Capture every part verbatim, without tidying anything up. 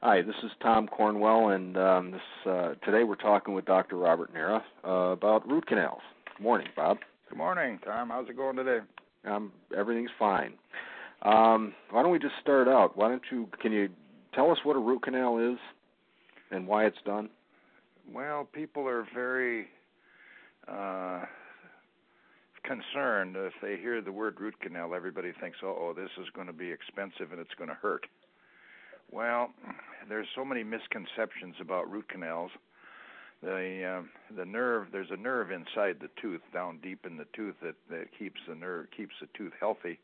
Hi, this is Tom Cornwell, and um, this uh, today we're talking with Doctor Robert Nera uh, about root canals. Good morning, Bob. Good morning, Tom. How's it going today? Um, everything's fine. Um, why don't we just start out? Why don't you? Can you tell us what a root canal is and why it's done? Well, people are very uh, concerned if they hear the word root canal. Everybody thinks, "Oh, this is going to be expensive and it's going to hurt." Well, there's so many misconceptions about root canals. The uh, the nerve, there's a nerve inside the tooth, down deep in the tooth, that, that keeps the nerve keeps the tooth healthy,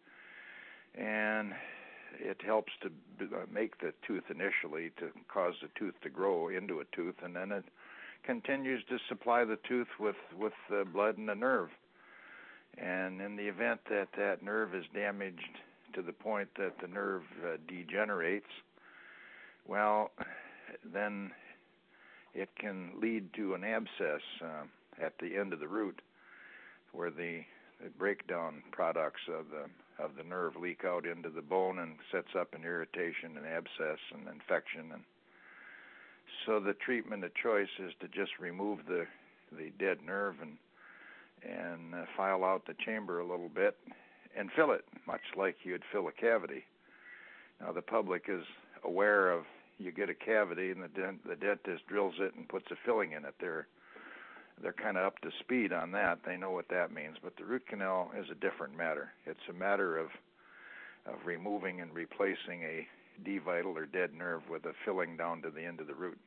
and it helps to b- uh, make the tooth initially to cause the tooth to grow into a tooth, and then it continues to supply the tooth with with uh, blood and the nerve. And in the event that that nerve is damaged to the point that the nerve uh, degenerates, well, then it can lead to an abscess uh, at the end of the root, where the, the breakdown products of the of the nerve leak out into the bone and sets up an irritation, an abscess, an infection. And so the treatment of choice is to just remove the the dead nerve and and uh, file out the chamber a little bit and fill it, much like you'd fill a cavity. Now the public is aware of, you get a cavity and the dent, the dentist drills it and puts a filling in it. They're they're kind of up to speed on that. They know what that means. But the root canal is a different matter. It's a matter of of removing and replacing a D-vital or dead nerve with a filling down to the end of the root.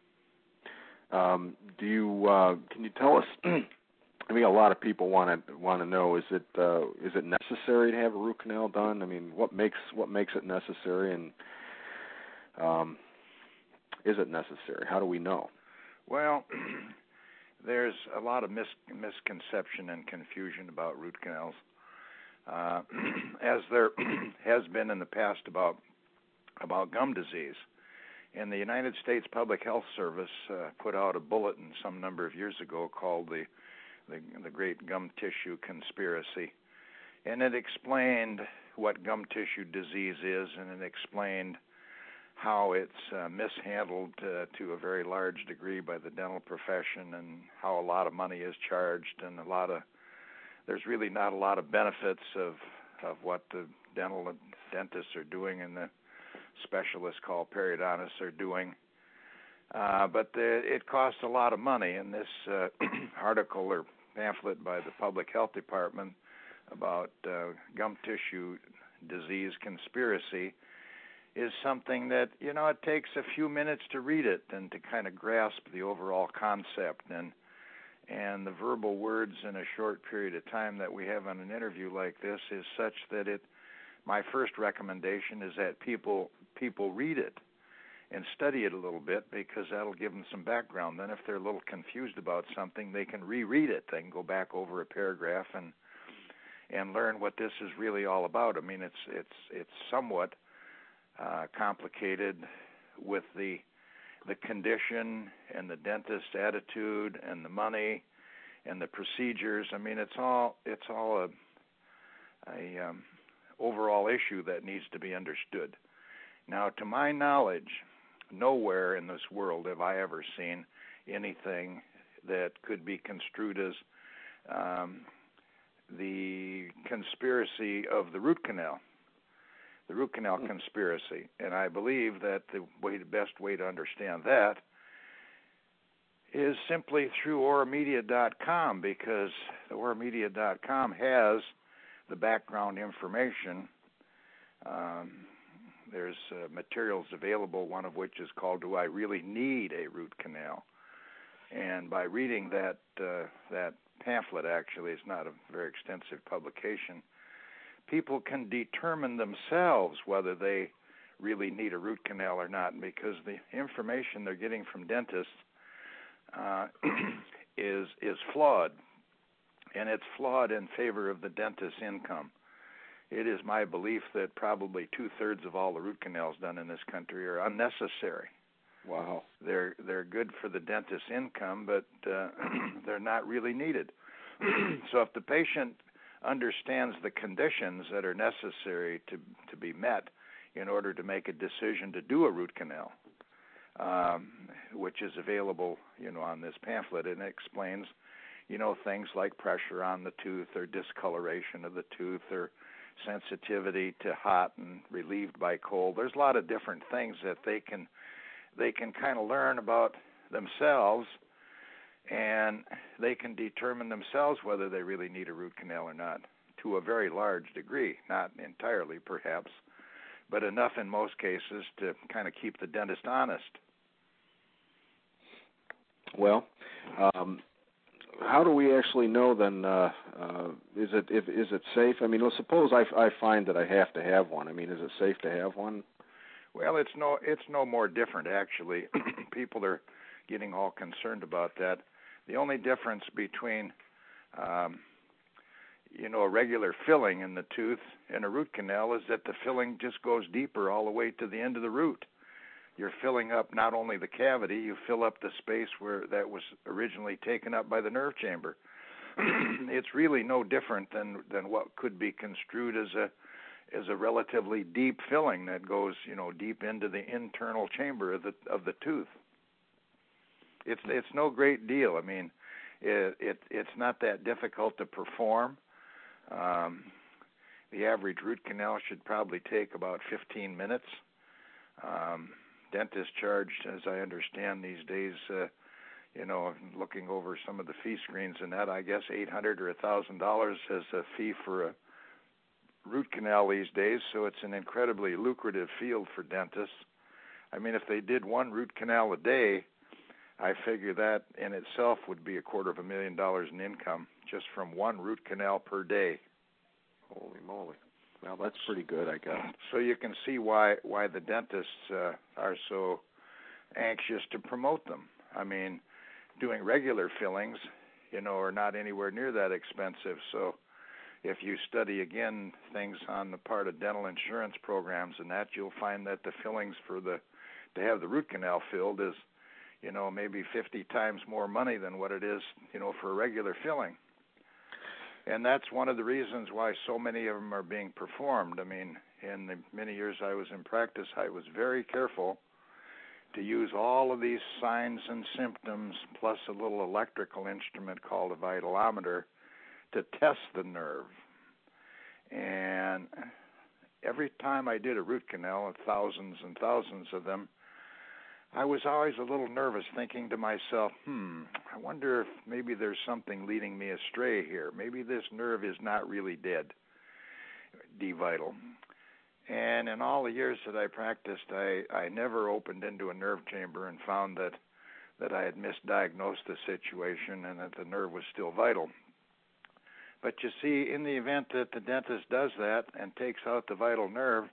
Um, do you uh, can you tell us? I mean, a lot of people want to want to know: is it uh, is it necessary to have a root canal done? I mean, what makes what makes it necessary, and um, is it necessary? How do we know? Well, there's a lot of mis- misconception and confusion about root canals, uh, as there has been in the past about about gum disease. And the United States Public Health Service uh, put out a bulletin some number of years ago called the The, the Great Gum Tissue Conspiracy. And it explained what gum tissue disease is, and it explained how it's uh, mishandled uh, to a very large degree by the dental profession, and how a lot of money is charged, and a lot of there's really not a lot of benefits of of what the dental dentists are doing and the specialists called periodontists are doing. Uh, but the, it costs a lot of money, and this uh, article or pamphlet by the Public Health Department about uh, gum tissue disease conspiracy is something that, you know, it takes a few minutes to read it and to kind of grasp the overall concept. And and the verbal words in a short period of time that we have on an interview like this is such that it, my first recommendation is that people people read it and study it a little bit, because that'll give them some background. Then if they're a little confused about something, they can reread it. They can go back over a paragraph and and learn what this is really all about. I mean, it's it's it's somewhat uh, complicated with the the condition and the dentist's attitude and the money and the procedures. I mean, it's all it's all a a um, overall issue that needs to be understood. Now, to my knowledge, nowhere in this world have I ever seen anything that could be construed as um, the conspiracy of the root canal, the root canal conspiracy. And I believe that the way, the best way to understand that is simply through aura media dot com, because aura media dot com has the background information. Um, There's uh, materials available, one of which is called "Do I Really Need a Root Canal?" And by reading that uh, that pamphlet, actually, it's not a very extensive publication, people can determine themselves whether they really need a root canal or not, because the information they're getting from dentists uh, is is flawed, and it's flawed in favor of the dentist's income. It is my belief that probably two-thirds of all the root canals done in this country are unnecessary. Wow. They're they're good for the dentist's income, but uh, they're not really needed. So if the patient understands the conditions that are necessary to, to be met in order to make a decision to do a root canal, um, which is available, you know, on this pamphlet, and it explains, you know, things like pressure on the tooth or discoloration of the tooth or sensitivity to hot and relieved by cold. There's a lot of different things that they can they can kind of learn about themselves, and they can determine themselves whether they really need a root canal or not, to a very large degree, not entirely perhaps, but enough in most cases to kind of keep the dentist honest. Well, um, how do we actually know then? Uh, uh, is it if, is it safe? I mean, well, suppose I, I find that I have to have one. I mean, is it safe to have one? Well, it's no it's no more different actually. People are getting all concerned about that. The only difference between um, you know a regular filling in the tooth and a root canal is that the filling just goes deeper all the way to the end of the root. You're filling up not only the cavity, you fill up the space where that was originally taken up by the nerve chamber. It's really no different than, than what could be construed as a as a relatively deep filling that goes, you know, deep into the internal chamber of the of the tooth. It's it's no great deal. I mean, it, it it's not that difficult to perform. Um, the average root canal should probably take about fifteen minutes. Um, dentists charge, as I understand these days, uh, you know, looking over some of the fee screens and that, I guess eight hundred dollars or one thousand dollars as a fee for a root canal these days, so it's an incredibly lucrative field for dentists. I mean, if they did one root canal a day, I figure that in itself would be a quarter of a million dollars in income just from one root canal per day. Holy moly. Well, that's pretty good, I guess. So you can see why why the dentists uh, are so anxious to promote them. I mean, doing regular fillings, you know, are not anywhere near that expensive. So if you study, again, things on the part of dental insurance programs and that, you'll find that the fillings for the to have the root canal filled is, you know, maybe fifty times more money than what it is, you know, for a regular filling. And that's one of the reasons why so many of them are being performed. I mean, in the many years I was in practice, I was very careful to use all of these signs and symptoms plus a little electrical instrument called a vitulometer to test the nerve. And every time I did a root canal, thousands and thousands of them, I was always a little nervous, thinking to myself, hmm, I wonder if maybe there's something leading me astray here. Maybe this nerve is not really dead, D-vital. And in all the years that I practiced, I, I never opened into a nerve chamber and found that, that I had misdiagnosed the situation and that the nerve was still vital. But you see, in the event that the dentist does that and takes out the vital nerve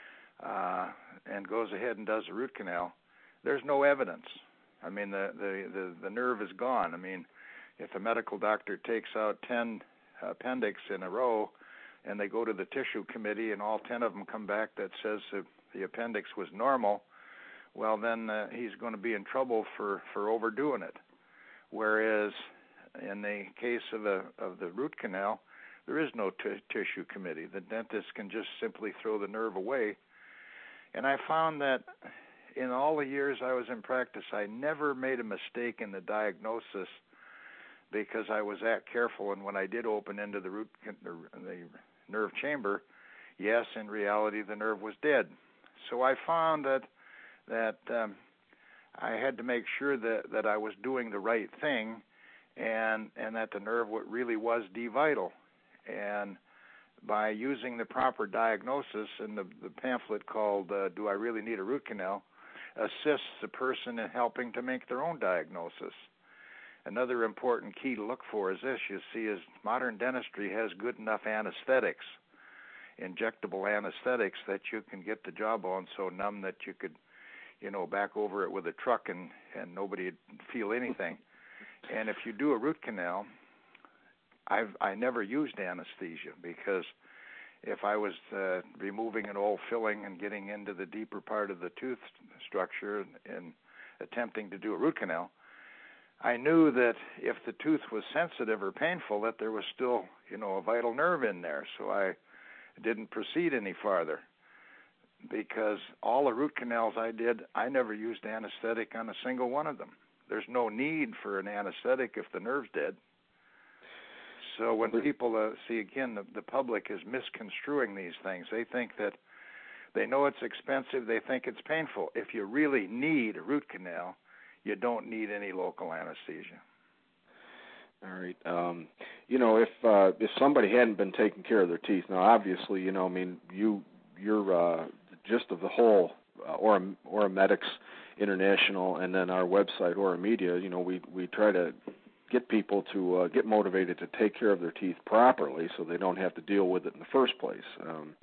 uh, and goes ahead and does a root canal, there's no evidence. I mean, the, the, the, the nerve is gone. I mean, if a medical doctor takes out ten appendix in a row and they go to the tissue committee and all ten of them come back that says the, the appendix was normal, well, then uh, he's going to be in trouble for, for overdoing it. Whereas in the case of, a, of the root canal, there is no t- tissue committee. The dentist can just simply throw the nerve away. And I found that in all the years I was in practice, I never made a mistake in the diagnosis because I was that careful. And when I did open into the root, the nerve chamber, yes, in reality, the nerve was dead. So I found that that um, I had to make sure that, that I was doing the right thing, and and that the nerve really was D-vital. And by using the proper diagnosis in the, the pamphlet called uh, Do I Really Need a Root Canal, assists the person in helping to make their own diagnosis. Another important key to look for is this, you see, is modern dentistry has good enough anesthetics, injectable anesthetics, that you can get the jawbone so numb that you could, you know, back over it with a truck and, and nobody would feel anything. And if you do a root canal, I've I never used anesthesia because if I was uh, removing an old filling and getting into the deeper part of the tooth structure and attempting to do a root canal, I knew that if the tooth was sensitive or painful, that there was still, you know, a vital nerve in there. So I didn't proceed any farther. because all the root canals I did, I never used anesthetic on a single one of them. There's no need for an anesthetic if the nerve's dead. So when people uh, see, again, the, the public is misconstruing these things. They think that they know it's expensive. They think it's painful. If you really need a root canal, you don't need any local anesthesia. All right. Um, you know, if uh, if somebody hadn't been taking care of their teeth, now obviously, you know, I mean, you you're uh, the gist of the whole uh, Aura, Auramedics International, and then our website Aura Media. You know, we we try to get people to uh, get motivated to take care of their teeth properly, so they don't have to deal with it in the first place, um,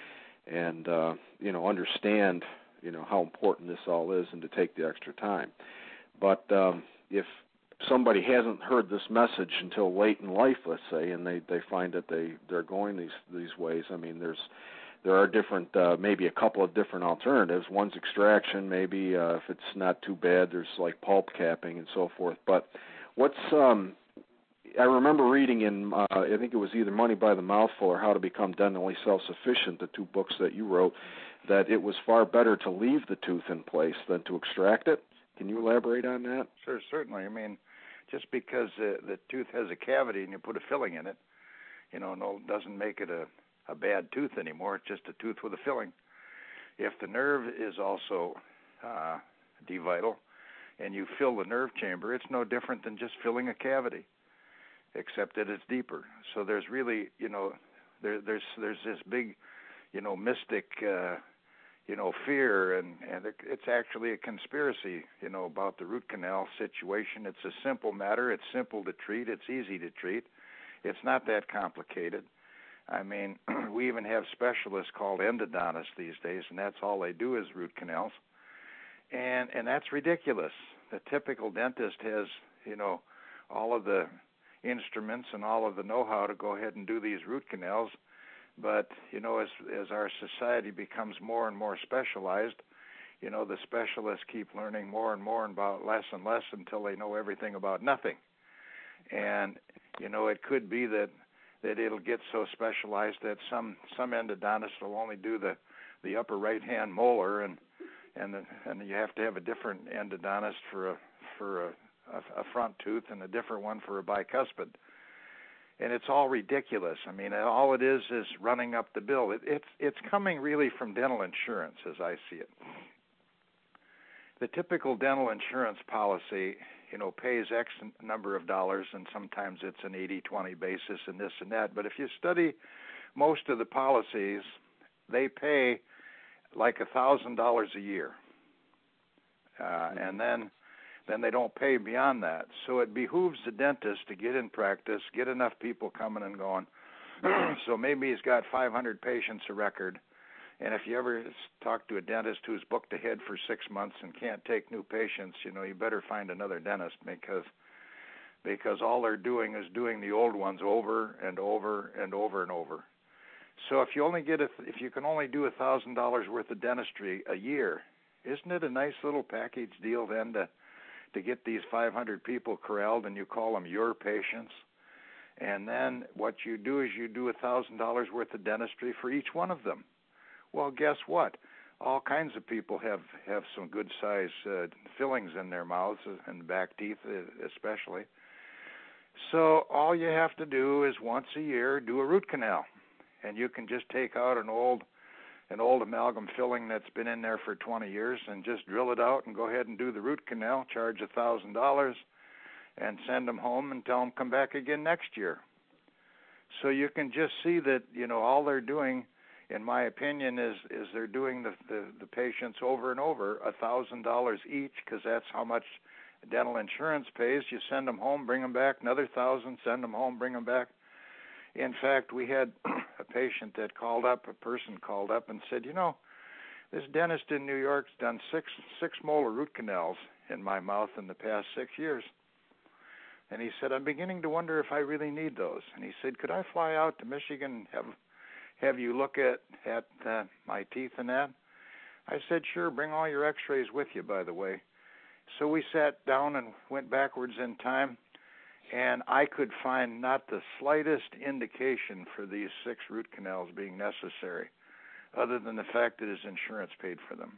and uh, you know, understand you know how important this all is, and to take the extra time. But um, if somebody hasn't heard this message until late in life, let's say, and they, they find that they, they're going these these ways, I mean, there's there are different, uh, maybe a couple of different alternatives. One's extraction, maybe uh, if it's not too bad, there's like pulp capping and so forth. But what's, um, I remember reading in, uh, I think it was either Money by the Mouthful or How to Become Dentally Self-Sufficient, the two books that you wrote, that it was far better to leave the tooth in place than to extract it. Can you elaborate on that? Sure, certainly. I mean, just because uh, the tooth has a cavity and you put a filling in it, you know, no, doesn't make it a, a bad tooth anymore. It's just a tooth with a filling. If the nerve is also uh, devital and you fill the nerve chamber, it's no different than just filling a cavity, except that it's deeper. So there's really, you know, there, there's there's this big, you know, mystic, uh, you know, fear, and, and it's actually a conspiracy, you know, about the root canal situation. It's a simple matter. It's simple to treat. It's easy to treat. It's not that complicated. I mean, we even have specialists called endodontists these days, and that's all they do is root canals. And and that's ridiculous. The typical dentist has, you know, all of the instruments and all of the know-how to go ahead and do these root canals. But, you know, as as our society becomes more and more specialized, you know, the specialists keep learning more and more about less and less until they know everything about nothing. And, you know, it could be that, that it'll get so specialized that some, some endodontists will only do the, the upper right-hand molar, and and the, and you have to have a different endodontist for a for a, a, a front tooth and a different one for a bicuspid. And it's all ridiculous. I mean, all it is is running up the bill. It, it's it's coming really from dental insurance, as I see it. The typical dental insurance policy, you know, pays X number of dollars, and sometimes it's an eighty twenty basis and this and that. But if you study most of the policies, they pay like one thousand dollars a year. Uh, and then... then they don't pay beyond that. So it behooves the dentist to get in practice, get enough people coming and going. So maybe he's got five hundred patients a record, and if you ever talk to a dentist who's booked ahead for six months and can't take new patients, you know, you better find another dentist, because because all they're doing is doing the old ones over and over and over and over. So if you only get a, if you can only do one thousand dollars worth of dentistry a year, isn't it a nice little package deal then to to get these five hundred people corralled, and you call them your patients? And then what you do is you do one thousand dollars worth of dentistry for each one of them. Well, guess what? All kinds of people have, have some good size uh, fillings in their mouths, and back teeth especially. So all you have to do is once a year do a root canal, and you can just take out an old an old amalgam filling that's been in there for twenty years and just drill it out and go ahead and do the root canal, charge one thousand dollars, and send them home and tell them come back again next year. So you can just see that, you know, all they're doing, in my opinion, is, is they're doing the, the, the patients over and over, one thousand dollars each, because that's how much dental insurance pays. You send them home, bring them back, another one thousand dollars, send them home, bring them back. In fact, we had a patient that called up, a person called up and said, you know, this dentist in New York's done six six molar root canals in my mouth in the past six years. And he said, I'm beginning to wonder if I really need those. And he said, could I fly out to Michigan and have, have you look at, at uh, my teeth and that? I said, sure, bring all your x-rays with you, by the way. So we sat down and went backwards in time, and I could find not the slightest indication for these six root canals being necessary. other than the fact that his insurance paid for them.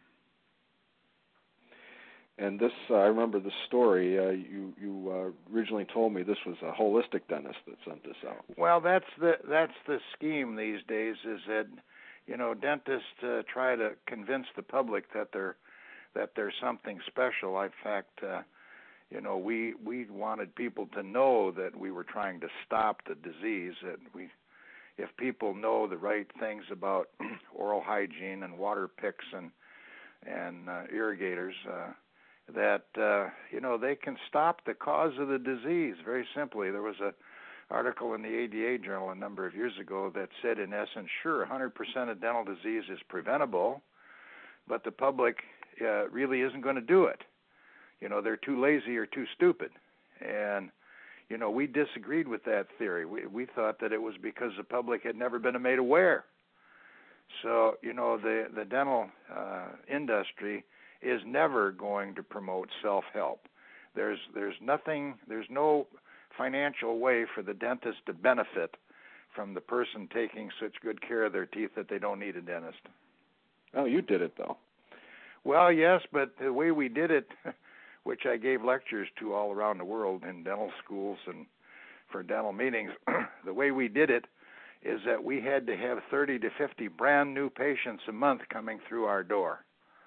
And this, uh, I remember the story. Uh, you you uh, originally told me this was a holistic dentist that sent this out. Well, that's the that's the scheme these days. Is that, you know, dentists uh, try to convince the public that they're that there's something special. In fact, uh, you know, we we wanted people to know that we were trying to stop the disease. That we, if people know the right things about oral hygiene and water picks and and uh, irrigators. Uh, that, uh, you know, they can stop the cause of the disease very simply. There was a article in the A D A Journal a number of years ago that said, in essence, sure, one hundred percent of dental disease is preventable, but the public uh, really isn't going to do it. You know, they're too lazy or too stupid. And, you know, we disagreed with that theory. We, we thought that it was because the public had never been made aware. So, you know, the, the dental uh, industry is never going to promote self-help. There's there's nothing, there's no financial way for the dentist to benefit from the person taking such good care of their teeth that they don't need a dentist. Oh, you did it, though. Well, yes, but the way we did it, which I gave lectures to all around the world in dental schools and for dental meetings, the way we did it is that we had to have thirty to fifty brand new patients a month coming through our door.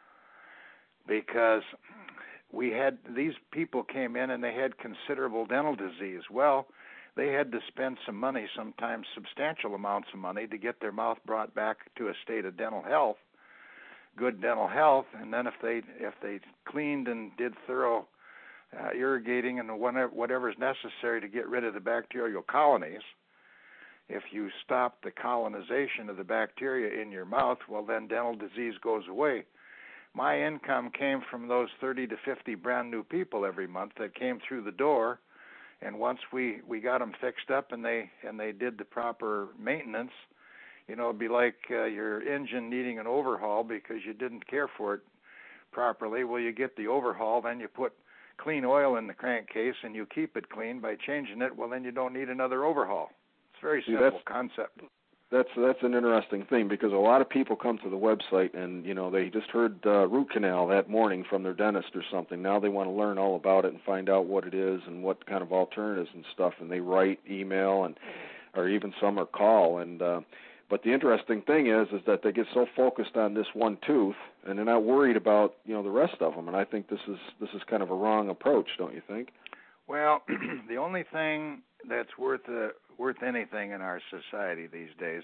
Because we had, these people came in and they had considerable dental disease. Well, they had to spend some money, sometimes substantial amounts of money, to get their mouth brought back to a state of dental health, good dental health. And then if they if they cleaned and did thorough uh, irrigating and whatever whatever is necessary to get rid of the bacterial colonies, if you stop the colonization of the bacteria in your mouth, well, then dental disease goes away. My income came from those thirty to fifty brand new people every month that came through the door, and once we, we got them fixed up and they and they did the proper maintenance, you know, it'd be like uh, your engine needing an overhaul because you didn't care for it properly. Well, you get the overhaul, then you put clean oil in the crankcase and you keep it clean by changing it. Well, then you don't need another overhaul. It's a very See, simple that's, concept. That's that's an interesting thing because a lot of people come to the website and, you know, they just heard uh, root canal that morning from their dentist or something. Now they want to learn all about it and find out what it is and what kind of alternatives and stuff. And they write, email, and or even some are call. And uh, but the interesting thing is is that they get so focused on this one tooth and they're not worried about, you know, the rest of them. And I think this is this is kind of a wrong approach, don't you think? Well, the only thing that's worth uh, worth anything in our society these days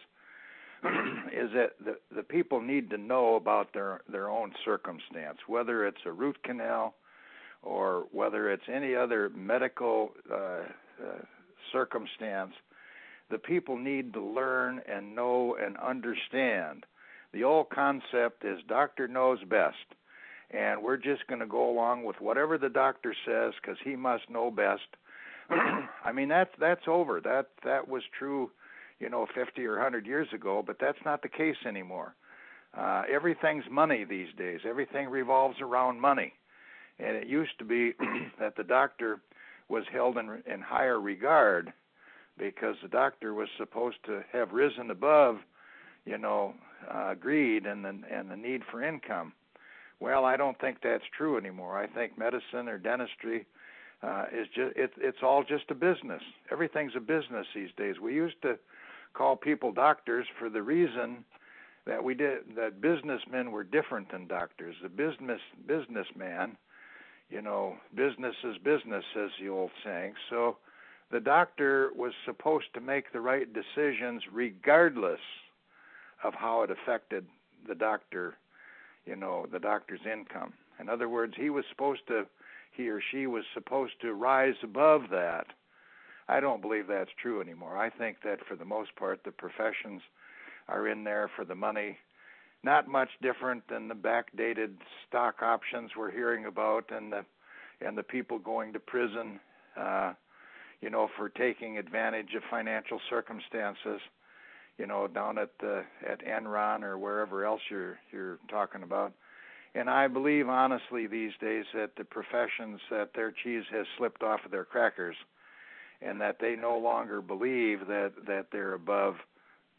is that the the people need to know about their their own circumstance, whether it's a root canal or whether it's any other medical uh, uh, circumstance. The people need to learn and know and understand. The old concept is doctor knows best, and we're just going to go along with whatever the doctor says because he must know best. I mean, that's that's over. That that was true, you know, fifty or one hundred years ago, but that's not the case anymore. Uh, everything's money these days. Everything revolves around money. And it used to be that the doctor was held in, in higher regard because the doctor was supposed to have risen above, you know, uh, greed and the, and the need for income. Well, I don't think that's true anymore. I think medicine or dentistry uh, is just it, it's all just a business. Everything's a business these days. We used to call people doctors for the reason that we did that businessmen were different than doctors. The business businessman, you know, business is business, says the old saying. So the doctor was supposed to make the right decisions regardless of how it affected the doctor, you know, the doctor's income. In other words, he was supposed to, he or she was supposed to rise above that. I don't believe that's true anymore. I think that for the most part, the professions are in there for the money. Not much different than the backdated stock options we're hearing about, and the and the people going to prison, uh, you know, for taking advantage of financial circumstances, you know, down at the at Enron or wherever else you're you're talking about. And I believe honestly these days that the professions, that their cheese has slipped off of their crackers, and that they no longer believe that, that they're above,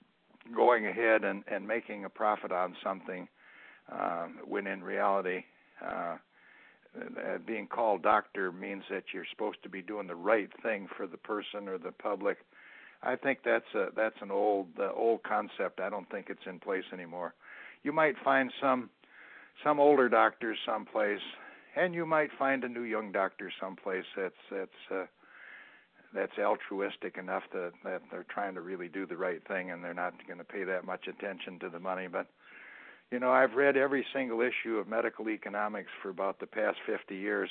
going ahead and, and making a profit on something uh, when in reality uh, uh, being called doctor means that you're supposed to be doing the right thing for the person or the public. I think that's a that's an old uh, old concept. I don't think it's in place anymore. You might find some some older doctors someplace, and you might find a new young doctor someplace that's that's uh, that's altruistic enough to, that they're trying to really do the right thing, and they're not going to pay that much attention to the money. But you know, I've read every single issue of Medical Economics for about the past fifty years,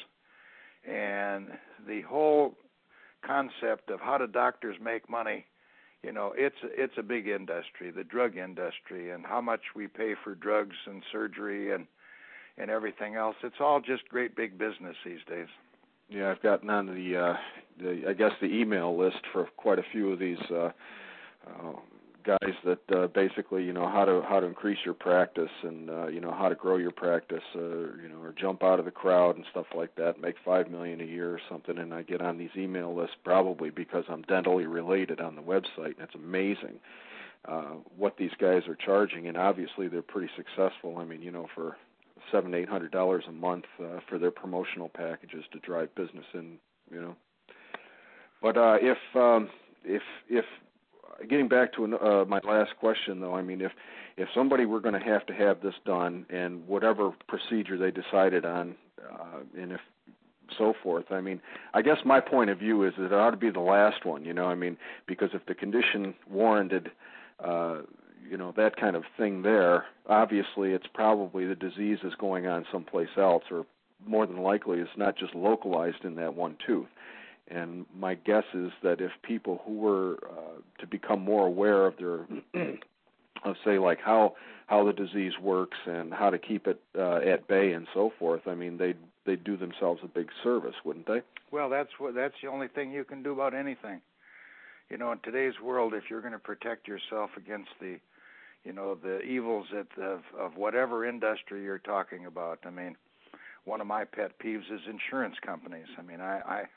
and the whole concept of how do doctors make money, you know, it's it's a big industry, the drug industry, and how much we pay for drugs and surgery and and everything else. It's all just great big business these days. Yeah, I've gotten on the, uh, the I guess the email list for quite a few of these uh, uh, guys that uh, basically, you know, how to how to increase your practice and uh, you know, how to grow your practice, uh, you know, or jump out of the crowd and stuff like that, make five million a year or something. And I get on these email lists probably because I'm dentally related on the website, and it's amazing uh, what these guys are charging. And obviously, they're pretty successful. I mean, you know, for seven, eight hundred dollars a month uh, for their promotional packages to drive business in, you know. But uh, if um, if if getting back to uh, my last question, though, I mean, if if somebody were going to have to have this done, and whatever procedure they decided on, uh, and if so forth, I mean, I guess my point of view is that it ought to be the last one, you know. I mean, because if the condition warranted, uh, you know, that kind of thing there, obviously it's probably the disease is going on someplace else, or more than likely it's not just localized in that one tooth. And my guess is that if people who were uh, to become more aware of their, of say, like how how the disease works and how to keep it uh, at bay and so forth, I mean, they'd they'd do themselves a big service, wouldn't they? Well, that's what that's the only thing you can do about anything. You know, in today's world, if you're going to protect yourself against the, you know, the evils of, of whatever industry you're talking about, I mean, one of my pet peeves is insurance companies. I mean, I. I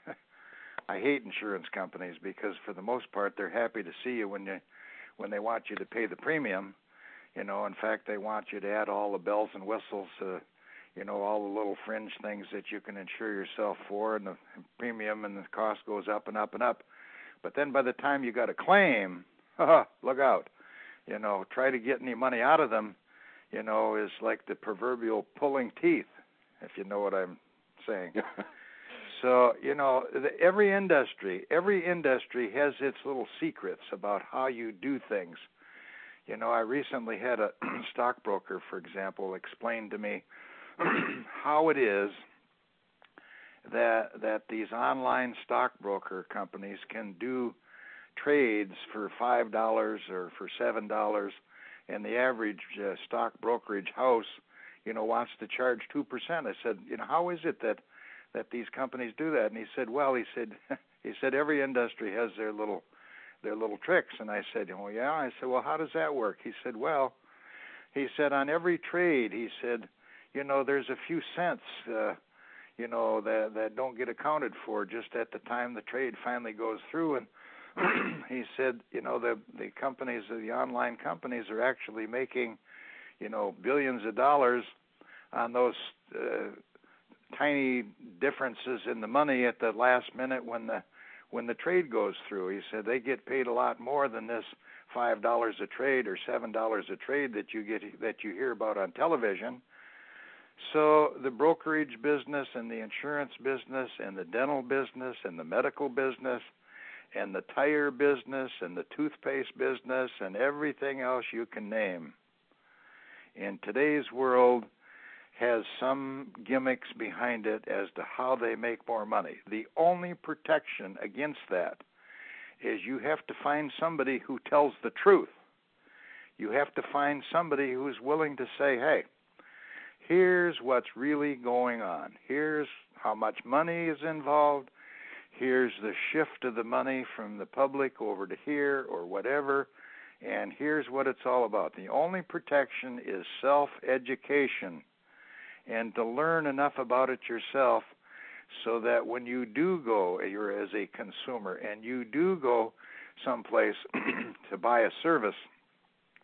I hate insurance companies because, for the most part, they're happy to see you when you, when they want you to pay the premium. You know, in fact, they want you to add all the bells and whistles, uh, you know, all the little fringe things that you can insure yourself for, and the premium and the cost goes up and up and up. But then by the time you got a claim, haha, look out. You know, try to get any money out of them, you know, is like the proverbial pulling teeth, if you know what I'm saying. So, you know, the, every industry, every industry has its little secrets about how you do things. You know, I recently had a stockbroker, for example, explain to me how it is that that these online stockbroker companies can do trades for five dollars or for seven dollars, and the average uh, stock brokerage house, you know, wants to charge two percent. I said, you know, how is it that that these companies do that? And he said, well, he said, he said every industry has their little, their little tricks. And I said, oh yeah. I said, well, how does that work? He said, well, he said on every trade, he said, you know, there's a few cents, uh, you know, that that don't get accounted for just at the time the trade finally goes through. And he said, you know, the the companies, the online companies, are actually making, you know, billions of dollars on those Uh, tiny differences in the money at the last minute when the when the trade goes through. He said they get paid a lot more than this five dollars a trade or seven dollars a trade that you get that you hear about on television. So the brokerage business and the insurance business and the dental business and the medical business and the tire business and the toothpaste business and everything else you can name in today's world has some gimmicks behind it as to how they make more money. The only protection against that is you have to find somebody who tells the truth. You have to find somebody who's willing to say, hey, here's what's really going on. Here's how much money is involved. Here's the shift of the money from the public over to here or whatever. And here's what it's all about. The only protection is self-education, and to learn enough about it yourself so that when you do go, you're as a consumer, and you do go someplace to buy a service,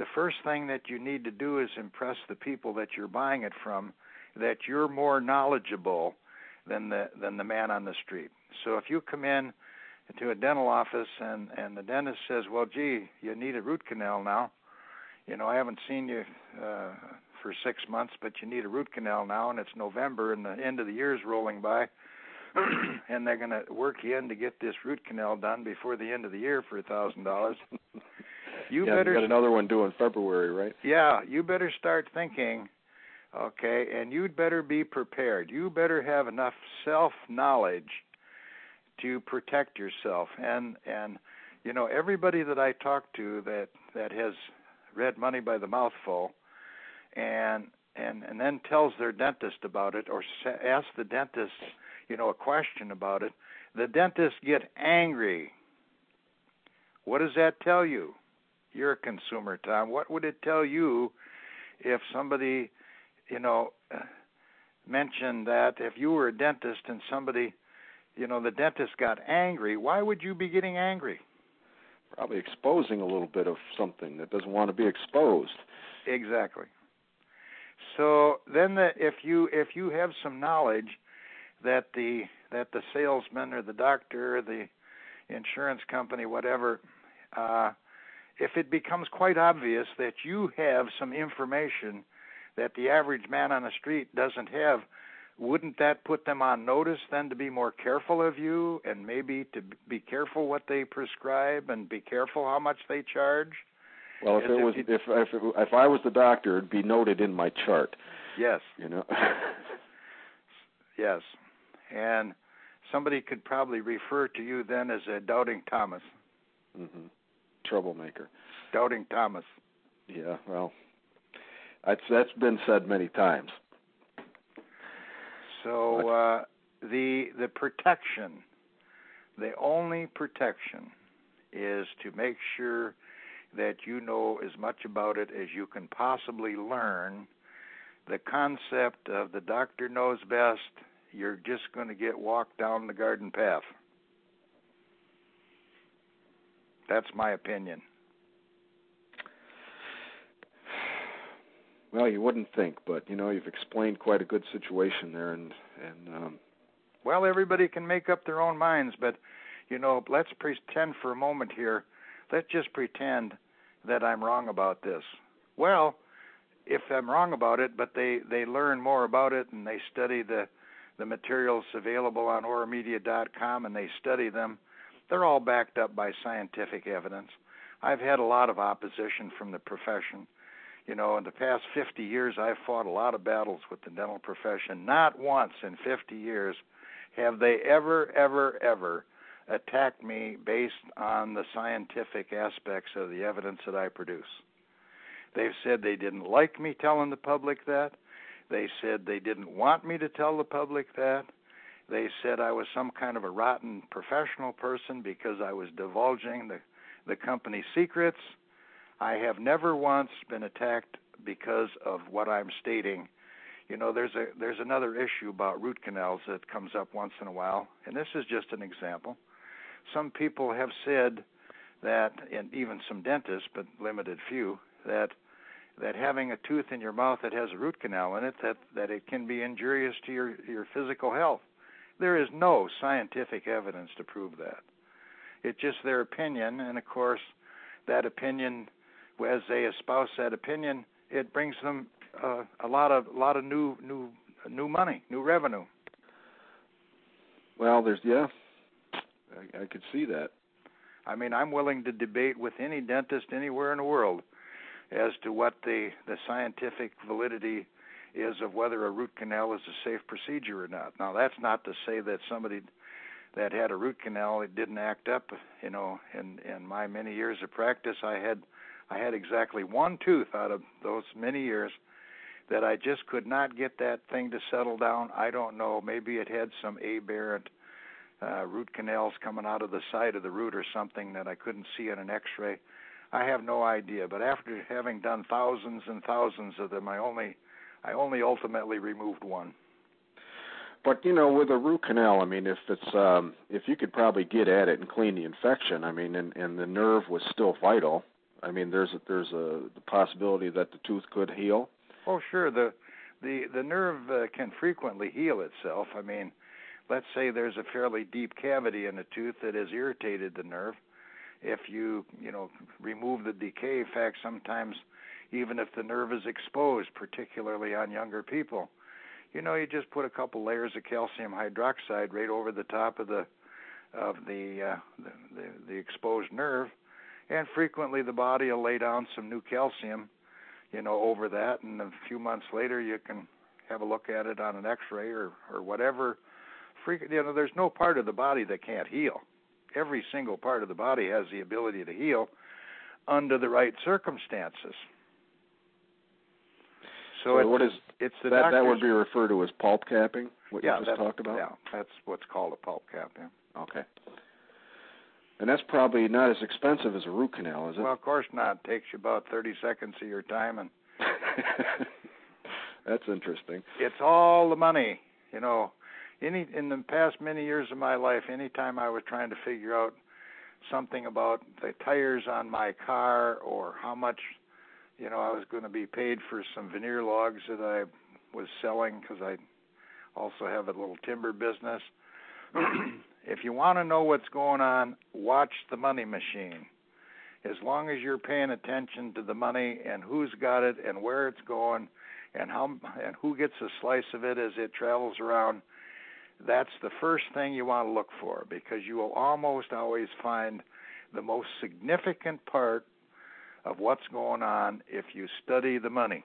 the first thing that you need to do is impress the people that you're buying it from that you're more knowledgeable than the than the man on the street. So if you come in to a dental office and, and the dentist says, well, gee, you need a root canal now. You know, I haven't seen you uh, for six months, but you need a root canal now, and it's November and the end of the year is rolling by, and they're going to work you in to get this root canal done before the end of the year for a thousand dollars. You yeah, better you got another one due in February, right? Yeah, you better start thinking, okay, and you'd better be prepared. You better have enough self-knowledge to protect yourself. And, and you know, everybody that I talk to that, that has read Money by the Mouthful and, and, and then tells their dentist about it or asks the dentist, you know, a question about it, the dentists get angry. What does that tell you? You're a consumer, Tom. What would it tell you if somebody, you know, mentioned that if you were a dentist and somebody, you know, the dentist got angry, why would you be getting angry? Probably exposing a little bit of something that doesn't want to be exposed. Exactly. So then the, if you if you have some knowledge that the that the salesman or the doctor or the insurance company, whatever, uh, if it becomes quite obvious that you have some information that the average man on the street doesn't have, wouldn't that put them on notice then to be more careful of you and maybe to be careful what they prescribe and be careful how much they charge? Well, if As it if was you, if if it, if I was the doctor, it'd be noted in my chart. Yes. You know. Yes. And somebody could probably refer to you then as a doubting Thomas. Mm-hmm. Troublemaker. Doubting Thomas. Yeah, well, that's that's been said many times. So uh, the the protection, the only protection, is to make sure that you know as much about it as you can possibly learn. The concept of the doctor knows best, you're just going to get walked down the garden path. That's my opinion. Well, you wouldn't think, but you know, you've explained quite a good situation there, and and um, well, everybody can make up their own minds, but you know, let's pretend for a moment here. Let's just pretend that I'm wrong about this. Well, if I'm wrong about it, but they, they learn more about it and they study the the materials available on aura media dot com and they study them, they're all backed up by scientific evidence. I've had a lot of opposition from the profession. You know, in the past fifty years, I've fought a lot of battles with the dental profession. Not once in fifty years have they ever, ever, ever attacked me based on the scientific aspects of the evidence that I produce. They've said they didn't like me telling the public that. They said they didn't want me to tell the public that. They said I was some kind of a rotten professional person because I was divulging the, the company's secrets. I have never once been attacked because of what I'm stating. You know, there's a there's another issue about root canals that comes up once in a while, and this is just an example. Some people have said that, and even some dentists, but limited few, that that having a tooth in your mouth that has a root canal in it, that, that it can be injurious to your, your physical health. There is no scientific evidence to prove that. It's just their opinion, and of course, that opinion, as they espouse that opinion, it brings them uh, a lot of a lot of new new new money, new revenue. Well, there's yeah, I, I could see that. I mean, I'm willing to debate with any dentist anywhere in the world as to what the, the scientific validity is of whether a root canal is a safe procedure or not. Now, that's not to say that somebody that had a root canal, it didn't act up. You know, in, in my many years of practice, I had I had exactly one tooth out of those many years that I just could not get that thing to settle down. I don't know. Maybe it had some aberrant uh, root canals coming out of the side of the root or something that I couldn't see on an X-ray. I have no idea. But after having done thousands and thousands of them, I only I only ultimately removed one. But you know, with a root canal, I mean, if it's um, if you could probably get at it and clean the infection, I mean, and, and the nerve was still vital, I mean, there's a, there's a the possibility that the tooth could heal. Oh, sure. The the the nerve uh, can frequently heal itself. I mean, let's say there's a fairly deep cavity in the tooth that has irritated the nerve. If you you know remove the decay, in fact, sometimes even if the nerve is exposed, particularly on younger people, you know, you just put a couple layers of calcium hydroxide right over the top of the of the uh, the, the, the exposed nerve, and frequently the body will lay down some new calcium, you know, over that, and a few months later you can have a look at it on an X-ray or or whatever. Freak, you know, there's no part of the body that can't heal. Every single part of the body has the ability to heal under the right circumstances. So, So it's, what is it's the that? That would doctor's- be referred to as pulp capping. What yeah, you just that's, talked about. Yeah, that's what's called a pulp cap. Yeah. Okay. And that's probably not as expensive as a root canal, is it? Well, of course not. It takes you about thirty seconds of your time, and that's interesting. it's all the money. You know, any in the past many years of my life, anytime I was trying to figure out something about the tires on my car or how much, you know, I was going to be paid for some veneer logs that I was selling, because I also have a little timber business. If you want to know what's going on, watch the money machine. As long as you're paying attention to the money and who's got it and where it's going and how and who gets a slice of it as it travels around, that's the first thing you want to look for, because you will almost always find the most significant part of what's going on if you study the money.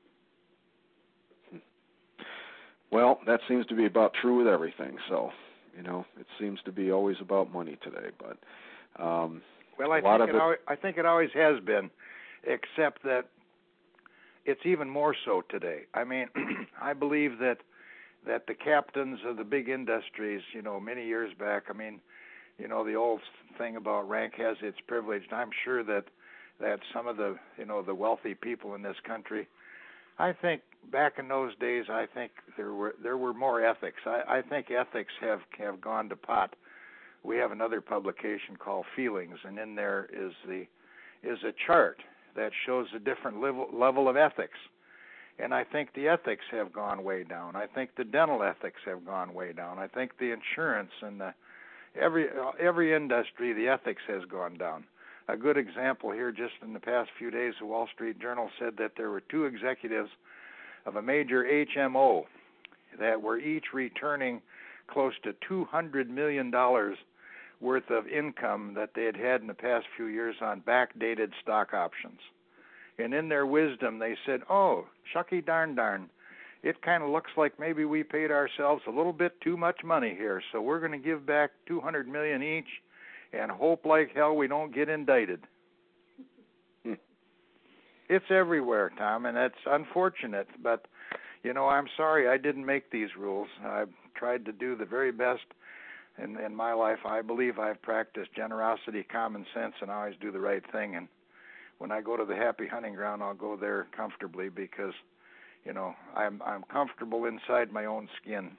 Well, that seems to be about true with everything. So, you know, it seems to be always about money today. But um, well, I a lot think of it, it, always, I think it always has been, except that it's even more so today. I mean, I believe that that the captains of the big industries, you know, many years back, I mean, you know, the old thing about rank has its privilege. And I'm sure that that some of the, you know, the wealthy people in this country, I think back in those days, I think there were there were more ethics. I, I think ethics have have gone to pot. We have another publication called Feelings, and in there is the is a chart that shows a different level level of ethics. And I think the ethics have gone way down. I think the dental ethics have gone way down. I think the insurance and the every every industry, the ethics has gone down. A good example here, just in the past few days, the Wall Street Journal said that there were two executives of a major H M O that were each returning close to two hundred million dollars worth of income that they had had in the past few years on backdated stock options. And in their wisdom, they said, oh, shucky darn darn, it kind of looks like maybe we paid ourselves a little bit too much money here, so we're going to give back two hundred million dollars each and hope like hell we don't get indicted. Hmm. It's everywhere, Tom, and it's unfortunate, but, you know, I'm sorry I didn't make these rules. I've tried to do the very best in, in my life. I believe I've practiced generosity, common sense, and I always do the right thing. And when I go to the happy hunting ground, I'll go there comfortably because, you know, I'm I'm comfortable inside my own skin.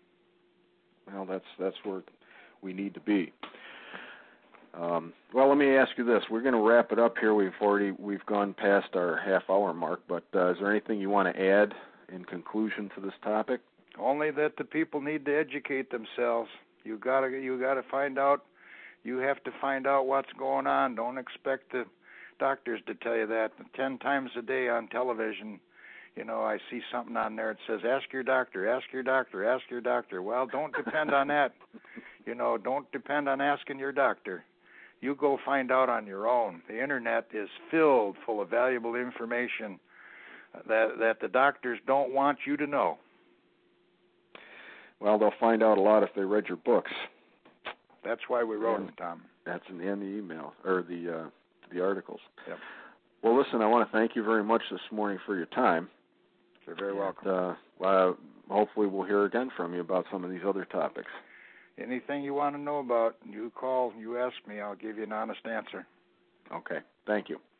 Well, that's that's where we need to be. Um, well, let me ask you this: we're going to wrap it up here. We've already we've gone past our half hour mark, but uh, is there anything you want to add in conclusion to this topic? Only that the people need to educate themselves. You gotta you gotta find out. You have to find out what's going on. Don't expect the doctors to tell you that. Ten times a day on television, you know, I see something on there that says, ask your doctor, ask your doctor, ask your doctor. Well, don't depend on that. You know, don't depend on asking your doctor. You go find out on your own. The Internet is filled full of valuable information that that the doctors don't want you to know. Well, they'll find out a lot if they read your books. That's why we wrote and them, Tom. That's in the, in the email, or the, uh, the articles. Yep. Well, listen, I want to thank you very much this morning for your time. You're very welcome. And, uh, well, hopefully we'll hear again from you about some of these other topics. Anything you want to know about, you call, you ask me, I'll give you an honest answer. Okay. Thank you.